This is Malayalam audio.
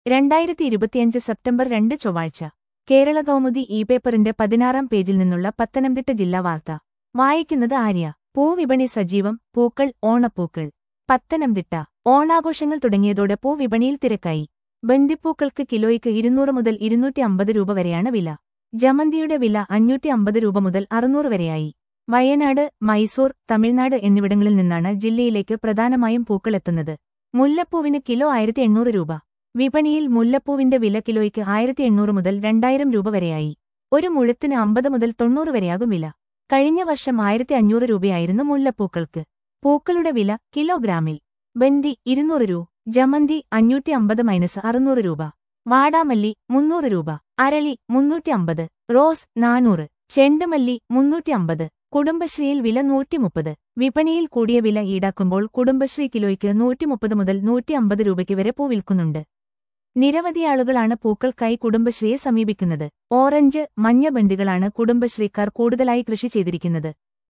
2025 സെപ്റ്റംബർ 2 ചൊവ്വാഴ്ച കേരള കൗമുദി പേപ്പറിന്റെ 16-ാം പേജിൽ നിന്നുള്ള പത്തനംതിട്ട ജില്ലാ വാർത്ത വായിക്കുന്നത് ആര്യ. പൂവിപണി സജീവം, പൂക്കൾ, ഓണപ്പൂക്കൾ. പത്തനംതിട്ട ഓണാഘോഷങ്ങൾ തുടങ്ങിയതോടെ പൂവിപണിയിൽ തിരക്കായി. ബന്ദിപ്പൂക്കൾക്ക് കിലോയ്ക്ക് 200 മുതൽ 250 രൂപ വരെയാണ് വില. ജമന്തിയുടെ വില 550 രൂപ മുതൽ 600 വരെയായി. വയനാട്, മൈസൂർ, തമിഴ്നാട് എന്നിവിടങ്ങളിൽ നിന്നാണ് ജില്ലയിലേക്ക് പ്രധാനമായും പൂക്കളെത്തുന്നത്. മുല്ലപ്പൂവിന് കിലോ 1800 രൂപ. വിപണിയിൽ മുല്ലപ്പൂവിന്റെ വില കിലോയ്ക്ക് 1800 മുതൽ 2000 രൂപ വരെയായി. ഒരു മുഴത്തിന് 50 മുതൽ 90 വരെയാകും വില. കഴിഞ്ഞ വർഷം 1500 രൂപയായിരുന്നു മുല്ലപ്പൂക്കൾക്ക്. പൂക്കളുടെ വില കിലോഗ്രാമിൽ. ബന്ദി 200 രൂപ, ജമന്തി 550-600 രൂപ, വാടാമല്ലി 300 രൂപ, അരളി 350, റോസ് 400, ചെണ്ടുമല്ലി 350. കുടുംബശ്രീയിൽ വില 130. വിപണിയിൽ കൂടിയ വില ഈടാക്കുമ്പോൾ കുടുംബശ്രീ കിലോയ്ക്ക് 130 മുതൽ 150 രൂപയ്ക്ക് വരെ പൂ വിൽക്കുന്നുണ്ട്. നിരവധി ആളുകളാണ് പൂക്കൾക്കായി കുടുംബശ്രീയെ സമീപിക്കുന്നത്. ഓറഞ്ച്, മഞ്ഞ ബന്ദികളാണ് കുടുംബശ്രീക്കാർ കൂടുതലായി കൃഷി ചെയ്തിരിക്കുന്നത്.